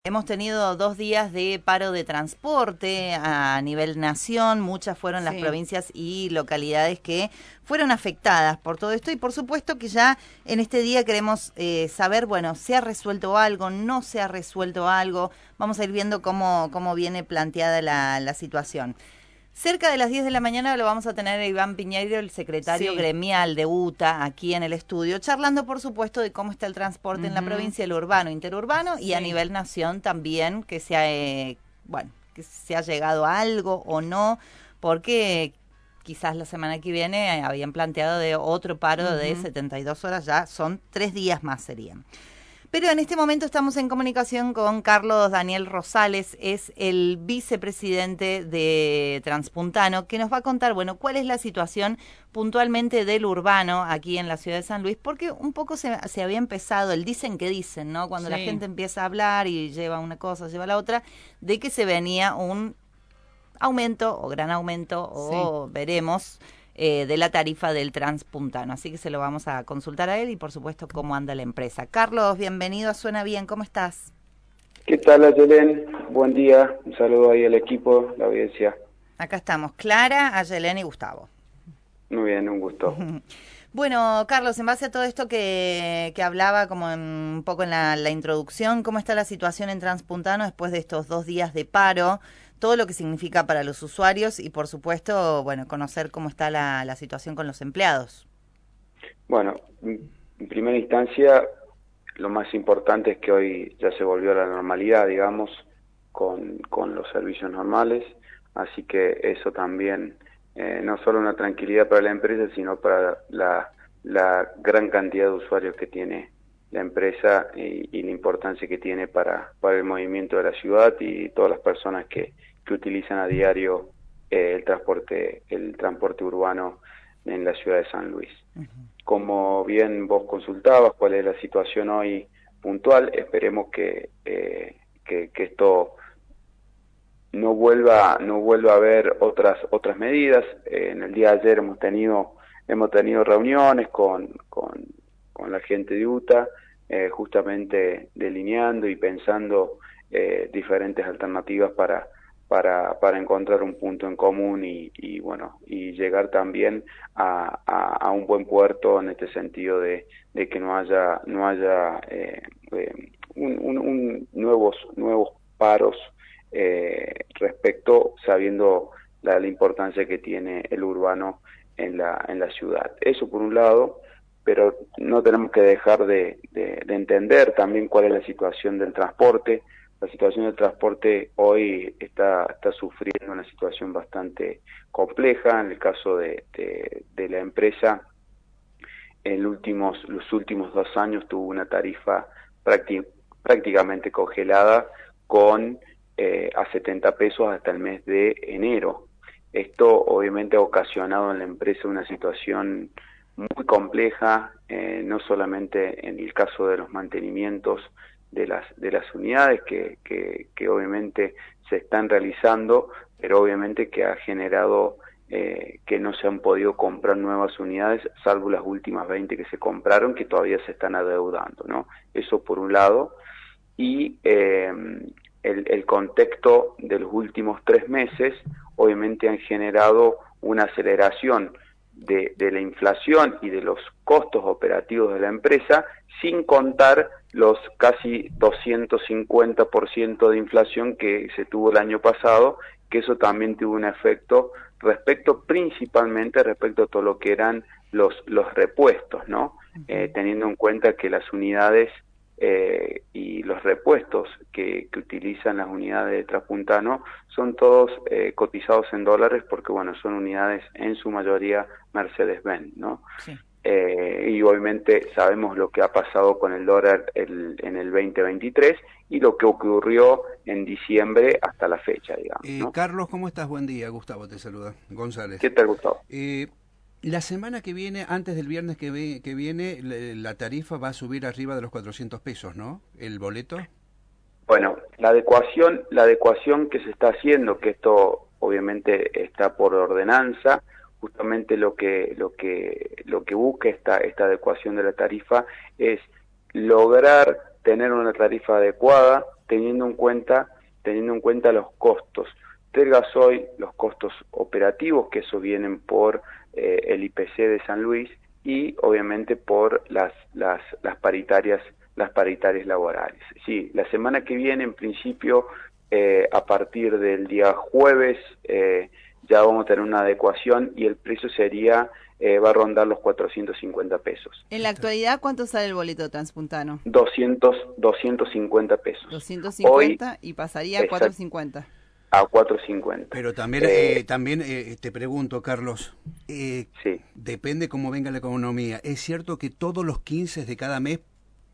Hemos tenido 2 días de paro de transporte a nivel nación. Muchas fueron las provincias y localidades que fueron afectadas por todo esto. Y por supuesto que ya en este día queremos saber, bueno, ¿se ha resuelto algo? ¿No se ha resuelto algo? Vamos a ir viendo cómo viene planteada la situación. Cerca de las 10 de la mañana lo vamos a tener a Iván Piñeiro, el secretario gremial de UTA, aquí en el estudio, charlando, por supuesto, de cómo está el transporte en la provincia, el urbano, interurbano y a nivel nación también, que se ha, que se ha llegado a algo o no, porque quizás la semana que viene habían planteado de otro paro de 72 horas, ya son 3 días más serían. Pero en este momento estamos en comunicación con Carlos Daniel Rosales, es el vicepresidente de Transpuntano, que nos va a contar, bueno, cuál es la situación puntualmente del urbano aquí en la ciudad de San Luis, porque un poco se había empezado, el dicen que dicen, ¿no? Cuando la gente empieza a hablar y lleva una cosa, lleva la otra, de que se venía un aumento o gran aumento o veremos de la tarifa del Transpuntano. Así que se lo vamos a consultar a él y por supuesto cómo anda la empresa. Carlos, bienvenido a Suena Bien, ¿cómo estás? ¿Qué tal, Ayelen? Buen día, un saludo ahí al equipo, la audiencia. Acá estamos, Clara, Ayelen y Gustavo. Muy bien, un gusto. Bueno, Carlos, en base a todo esto que hablaba como un poco en la introducción, ¿cómo está la situación en Transpuntano después de estos 2 días de paro? Todo lo que significa para los usuarios y, por supuesto, bueno, conocer cómo está la situación con los empleados. Bueno, en primera instancia, lo más importante es que hoy ya se volvió a la normalidad, digamos, con los servicios normales, así que eso también, no solo una tranquilidad para la empresa, sino para la gran cantidad de usuarios que tiene la empresa y la importancia que tiene para el movimiento de la ciudad y todas las personas que utilizan a diario el transporte urbano en la ciudad de San Luis. Como bien vos consultabas, cuál es la situación hoy puntual, esperemos que esto no vuelva a haber otras medidas. En el día de ayer hemos tenido reuniones con la gente de UTA, justamente delineando y pensando diferentes alternativas para encontrar un punto en común y bueno, y llegar también a un buen puerto en este sentido de que no haya nuevos paros respecto, sabiendo la importancia que tiene el urbano en la ciudad. Eso por un lado, pero no tenemos que dejar de entender también cuál es la situación del transporte. La situación del transporte hoy está sufriendo una situación bastante compleja. En el caso de la empresa, los últimos 2 años tuvo una tarifa prácticamente congelada con a 70 pesos hasta el mes de enero. Esto obviamente ha ocasionado en la empresa una situación muy compleja, no solamente en el caso de los mantenimientos de las unidades que obviamente se están realizando, pero obviamente que ha generado que no se han podido comprar nuevas unidades, salvo las últimas 20 que se compraron, que todavía se están adeudando, ¿no? Eso por un lado. Y el contexto de los últimos 3 meses obviamente han generado una aceleración de la inflación y de los costos operativos de la empresa, sin contar los casi 250% de inflación que se tuvo el año pasado, que eso también tuvo un efecto principalmente respecto a todo lo que eran los repuestos, ¿no? Teniendo en cuenta que las unidades y los repuestos que utilizan las unidades de Transpuntano son todos cotizados en dólares, porque bueno, son unidades en su mayoría Mercedes-Benz, ¿no? Sí. Y obviamente sabemos lo que ha pasado con el dólar en el 2023 y lo que ocurrió en diciembre hasta la fecha, digamos, ¿no? Carlos, ¿cómo estás? Buen día, Gustavo te saluda, González. ¿Qué tal, Gustavo? La semana que viene, antes del viernes que viene, la tarifa va a subir arriba de los 400 pesos, ¿no? ¿El boleto? Bueno, la adecuación que se está haciendo, que esto obviamente está por ordenanza, justamente lo que busca esta adecuación de la tarifa es lograr tener una tarifa adecuada, teniendo en cuenta los costos del gasoil, los costos operativos, que eso vienen por el IPC de San Luis, y obviamente por las paritarias laborales. Sí, la semana que viene, en principio, a partir del día jueves, ya vamos a tener una adecuación y el precio va a rondar los 450 pesos. En la actualidad, ¿cuánto sale el boleto transpuntano? 250 pesos. 250 hoy, y pasaría a 450. A 450. Pero también, te pregunto, Carlos, sí. Depende cómo venga la economía. ¿Es cierto que todos los 15 de cada mes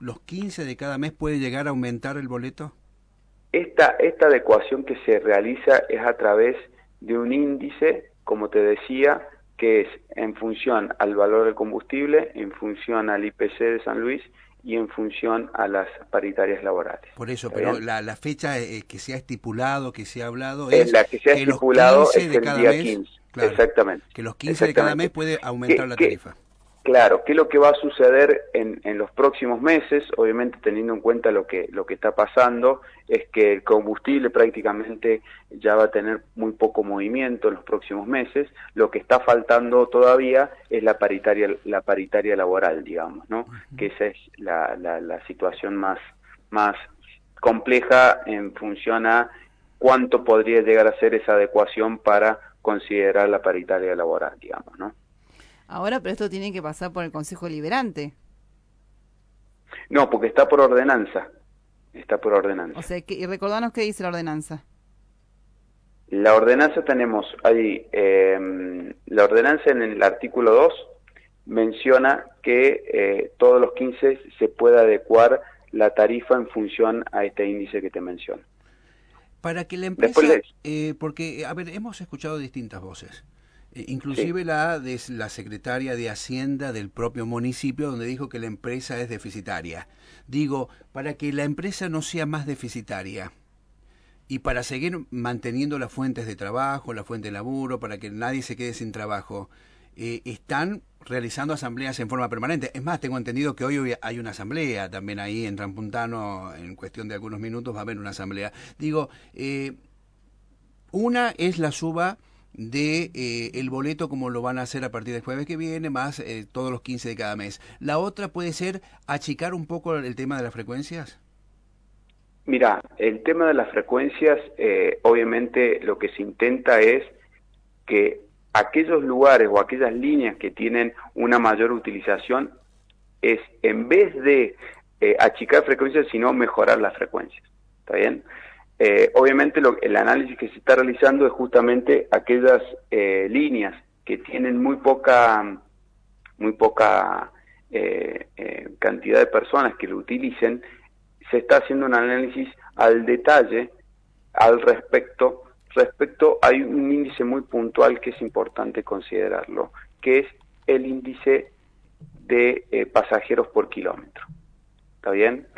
puede llegar a aumentar el boleto? Esta adecuación que se realiza es a través de un índice, como te decía, que es en función al valor del combustible, en función al IPC de San Luis y en función a las paritarias laborales. Por eso, pero la fecha que se ha estipulado, que se ha hablado, es la que se ha estipulado los 15 es de el cada día mes, 15. Claro, exactamente. Que los 15 de cada mes puede aumentar la tarifa. Claro, ¿qué es lo que va a suceder en los próximos meses? Obviamente, teniendo en cuenta lo que está pasando, es que el combustible prácticamente ya va a tener muy poco movimiento en los próximos meses. Lo que está faltando todavía es la paritaria laboral, digamos, ¿no? Uh-huh. Que esa es la situación más compleja en función a cuánto podría llegar a ser esa adecuación para considerar la paritaria laboral, digamos, ¿no? Ahora, pero esto tiene que pasar por el Consejo Deliberante. No, porque está por ordenanza. O sea, y recordanos qué dice la ordenanza. La ordenanza tenemos ahí, la ordenanza en el artículo 2 menciona que todos los 15 se puede adecuar la tarifa en función a este índice que te menciono. Para que la empresa, porque, a ver, hemos escuchado distintas voces. Inclusive sí. La secretaria de Hacienda del propio municipio, donde dijo que la empresa es deficitaria. Digo, para que la empresa no sea más deficitaria y para seguir manteniendo las fuentes de trabajo, la fuente de laburo, para que nadie se quede sin trabajo, están realizando asambleas en forma permanente. Es más, tengo entendido que hoy hay una asamblea también ahí en Transpuntano, en cuestión de algunos minutos va a haber una asamblea. Digo, una es la suba de el boleto, como lo van a hacer a partir del jueves que viene, más todos los 15 de cada mes. La otra puede ser achicar un poco el tema de las frecuencias. Mira, el tema de las frecuencias, obviamente lo que se intenta es que aquellos lugares o aquellas líneas que tienen una mayor utilización, es en vez de achicar frecuencias, sino mejorar las frecuencias. ¿Está bien? Obviamente el análisis que se está realizando es justamente aquellas líneas que tienen muy poca cantidad de personas que lo utilicen. Se está haciendo un análisis al detalle al respecto, hay un índice muy puntual que es importante considerarlo, que es el índice de pasajeros por kilómetro. ¿Está bien?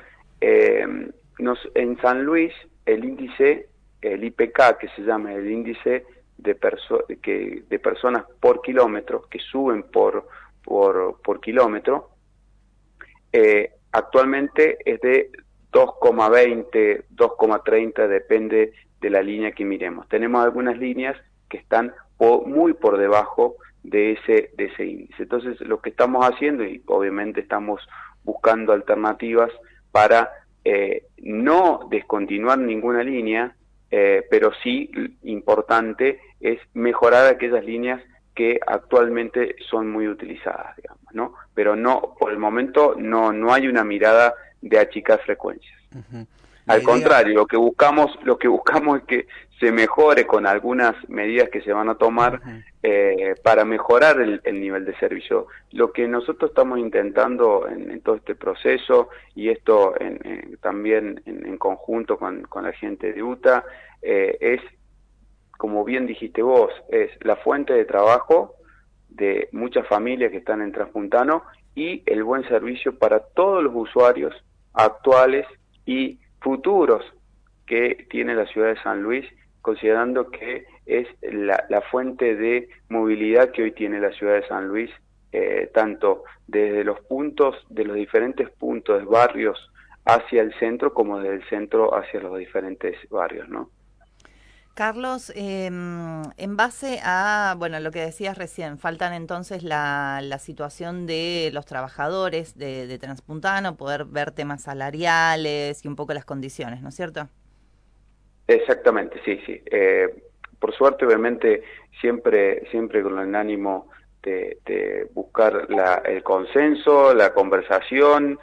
En San Luis, el índice, el IPK, que se llama el índice de personas por kilómetro, que suben por kilómetro, actualmente es de 2,20, 2,30, depende de la línea que miremos. Tenemos algunas líneas que están muy por debajo de ese índice. Entonces, lo que estamos haciendo, y obviamente estamos buscando alternativas para no descontinuar ninguna línea, pero sí importante es mejorar aquellas líneas que actualmente son muy utilizadas, digamos, ¿no? Pero no, por el momento no hay una mirada de achicar frecuencias. Uh-huh. Al contrario, lo que buscamos es que se mejore con algunas medidas que se van a tomar para mejorar el nivel de servicio. Lo que nosotros estamos intentando en todo este proceso, y esto también en conjunto con la gente de UTA, es, como bien dijiste vos, es la fuente de trabajo de muchas familias que están en Transpuntano y el buen servicio para todos los usuarios actuales y futuros que tiene la ciudad de San Luis, considerando que es la fuente de movilidad que hoy tiene la ciudad de San Luis, tanto desde los diferentes puntos, barrios, hacia el centro como desde el centro hacia los diferentes barrios, ¿no? Carlos, en base a, bueno, lo que decías recién, faltan entonces la situación de los trabajadores de Transpuntano, poder ver temas salariales y un poco las condiciones, ¿no es cierto? Exactamente, sí, sí. Por suerte, obviamente, siempre con el ánimo de buscar el consenso, la conversación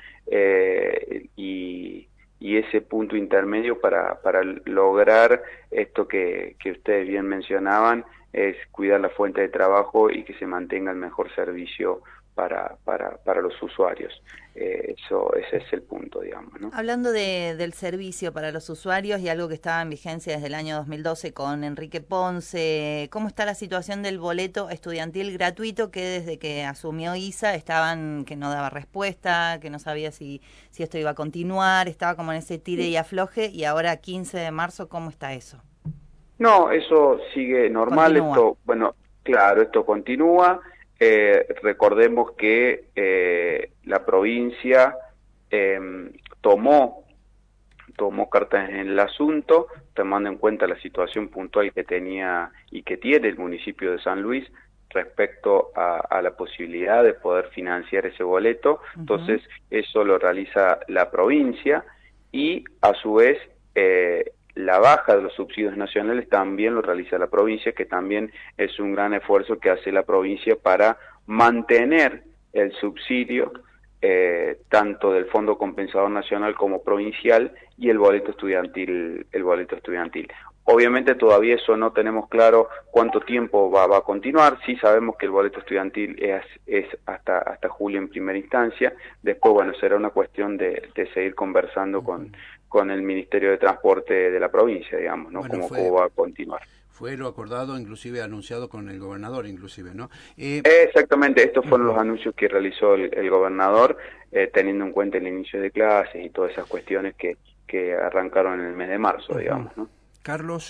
y ese punto intermedio para lograr esto que ustedes bien mencionaban, es cuidar la fuente de trabajo y que se mantenga el mejor servicio para los usuarios. Ese es el punto, digamos, ¿no? Hablando del servicio para los usuarios y algo que estaba en vigencia desde el año 2012 con Enrique Ponce, ¿cómo está la situación del boleto estudiantil gratuito que desde que asumió ISA que no daba respuesta, que no sabía si esto iba a continuar, estaba como en ese tire y afloje, y ahora 15 de marzo, ¿cómo está eso? No, eso sigue normal. Continúa. Esto, bueno, claro, esto continúa. Recordemos que la provincia tomó cartas en el asunto, tomando en cuenta la situación puntual que tenía y que tiene el municipio de San Luis respecto a la posibilidad de poder financiar ese boleto. Entonces, eso lo realiza la provincia y, a su vez, la baja de los subsidios nacionales también lo realiza la provincia, que también es un gran esfuerzo que hace la provincia para mantener el subsidio tanto del Fondo Compensador Nacional como provincial y el boleto estudiantil. Obviamente todavía eso no tenemos claro cuánto tiempo va a continuar. Sí sabemos que el boleto estudiantil es hasta julio en primera instancia. Después, bueno, será una cuestión de seguir conversando con el Ministerio de Transporte de la provincia, digamos, ¿no? Bueno, cómo va a continuar. Fue lo acordado, inclusive anunciado con el gobernador, inclusive, ¿no? Exactamente, estos fueron los anuncios que realizó el gobernador, teniendo en cuenta el inicio de clases y todas esas cuestiones que arrancaron en el mes de marzo, digamos, ¿no? Carlos,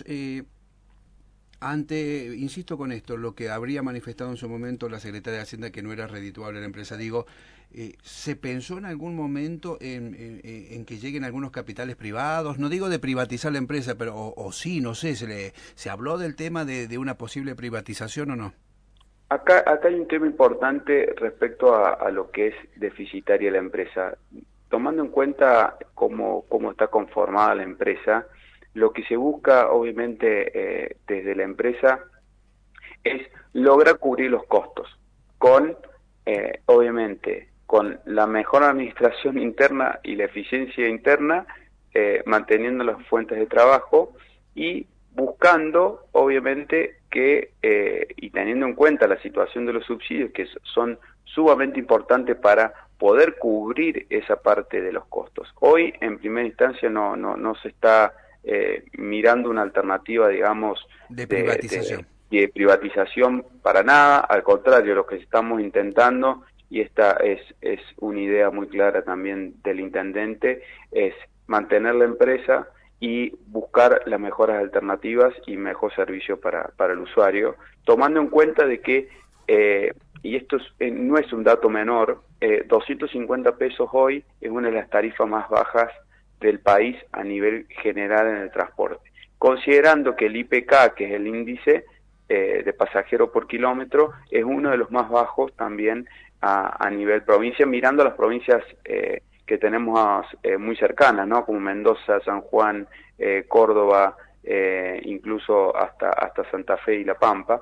insisto con esto, lo que habría manifestado en su momento la secretaria de Hacienda, que no era redituable la empresa, digo, ¿se pensó en algún momento en que lleguen algunos capitales privados? No digo de privatizar la empresa, pero o sí, no sé, ¿se habló del tema de una posible privatización o no? Acá hay un tema importante respecto a lo que es deficitaria la empresa. Tomando en cuenta cómo está conformada la empresa, lo que se busca, obviamente, desde la empresa es lograr cubrir los costos obviamente, con la mejor administración interna y la eficiencia interna, manteniendo las fuentes de trabajo y buscando, obviamente, y teniendo en cuenta la situación de los subsidios, que son sumamente importantes para poder cubrir esa parte de los costos. Hoy, en primera instancia, no se está mirando una alternativa, digamos, de privatización. De privatización para nada. Al contrario, lo que estamos intentando, y esta es una idea muy clara también del intendente, es mantener la empresa y buscar las mejores alternativas y mejor servicio para el usuario, tomando en cuenta de que, y esto no es un dato menor, 250 pesos hoy es una de las tarifas más bajas del país a nivel general en el transporte. Considerando que el IPK, que es el índice de pasajero por kilómetro, es uno de los más bajos también a nivel provincia, mirando las provincias que tenemos muy cercanas, ¿no? Como Mendoza, San Juan, Córdoba, incluso hasta Santa Fe y La Pampa.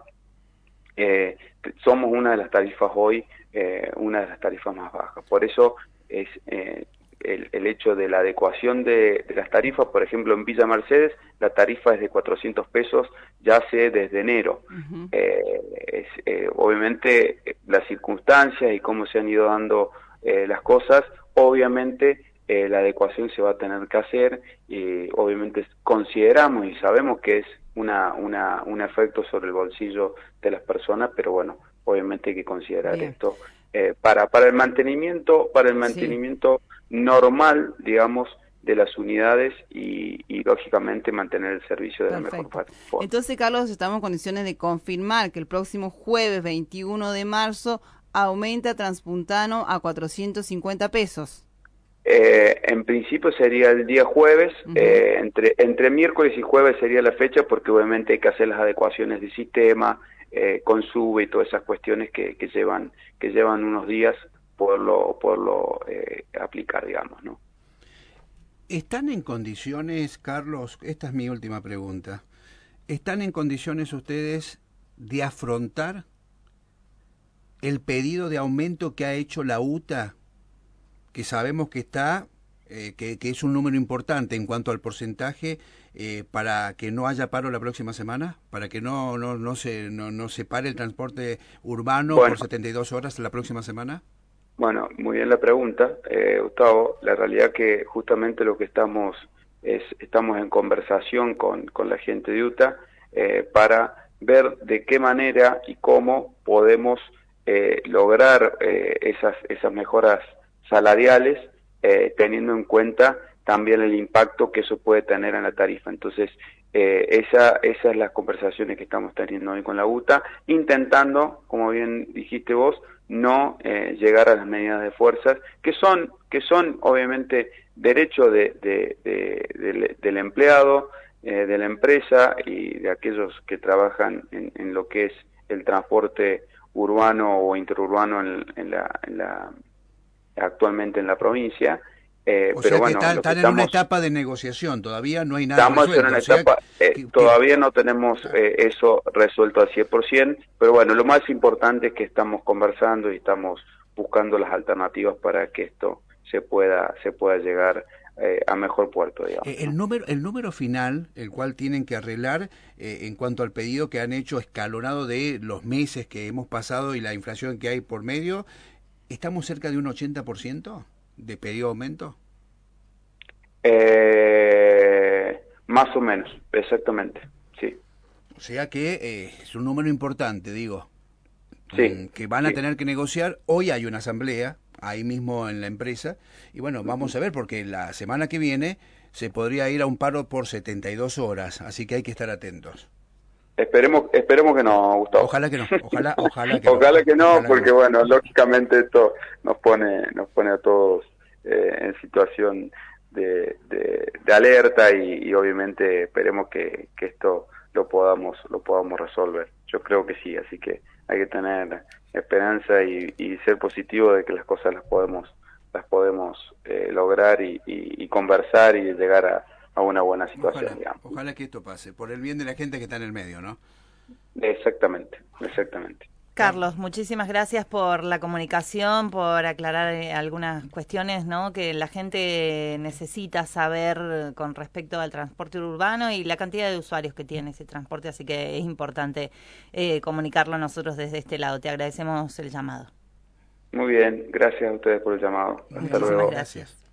Somos una de las tarifas hoy, una de las tarifas más bajas. Por eso es el hecho de la adecuación de las tarifas. Por ejemplo, en Villa Mercedes la tarifa es de 400 pesos ya hace desde enero. Obviamente las circunstancias y cómo se han ido dando las cosas, obviamente la adecuación se va a tener que hacer, y obviamente consideramos y sabemos que es un efecto sobre el bolsillo de las personas, pero bueno, obviamente hay que considerar esto para el mantenimiento normal, digamos, de las unidades y lógicamente mantener el servicio de la mejor forma. Entonces, Carlos, estamos en condiciones de confirmar que el próximo jueves 21 de marzo aumenta Transpuntano a 450 pesos. En principio sería el día jueves, entre miércoles y jueves sería la fecha, porque obviamente hay que hacer las adecuaciones del sistema, con sube y todas esas cuestiones que llevan unos días poderlo aplicar, digamos, ¿no? ¿Están en condiciones, Carlos? Esta es mi última pregunta. ¿Están en condiciones ustedes de afrontar el pedido de aumento que ha hecho la UTA, que sabemos que está, que es un número importante en cuanto al porcentaje, para que no haya paro la próxima semana, para que no se pare el transporte urbano por 72 horas la próxima semana? Bueno, muy bien la pregunta, Gustavo. La realidad que justamente lo que estamos en conversación con la gente de UTA para ver de qué manera y cómo podemos lograr esas mejoras salariales, teniendo en cuenta también el impacto que eso puede tener en la tarifa. Entonces, esas son las conversaciones que estamos teniendo hoy con la UTA, intentando, como bien dijiste vos, no llegar a las medidas de fuerzas, que son obviamente derecho del empleado, de la empresa y de aquellos que trabajan en lo que es el transporte urbano o interurbano actualmente en la provincia. Pero sea bueno, que están en una etapa de negociación, todavía no hay nada resuelto. Estamos en una etapa, todavía no tenemos eso resuelto al 100%, pero bueno, lo más importante es que estamos conversando y estamos buscando las alternativas para que esto se pueda llegar a mejor puerto, digamos. El número final, el cual tienen que arreglar en cuanto al pedido que han hecho escalonado de los meses que hemos pasado y la inflación que hay por medio, ¿estamos cerca de un 80%? ¿De pedido aumento? Más o menos, exactamente, sí. O sea que es un número importante, digo. Sí. Que van a tener que negociar. Hoy hay una asamblea, ahí mismo en la empresa, y bueno, vamos a ver, porque la semana que viene se podría ir a un paro por 72 horas, así que hay que estar atentos. Esperemos que no, Gustavo. Ojalá que no, ojalá que no, porque bueno, lógicamente esto nos pone a todos en situación de alerta y obviamente esperemos que esto lo podamos resolver. Yo creo que sí, así que hay que tener esperanza y ser positivo de que las cosas las podemos lograr y conversar y llegar a una buena situación, digamos. Ojalá que esto pase, por el bien de la gente que está en el medio, ¿no? Exactamente. Carlos, muchísimas gracias por la comunicación, por aclarar algunas cuestiones, ¿no?, que la gente necesita saber con respecto al transporte urbano y la cantidad de usuarios que tiene ese transporte, así que es importante comunicarlo nosotros desde este lado. Te agradecemos el llamado. Muy bien, gracias a ustedes por el llamado. Hasta luego. Gracias.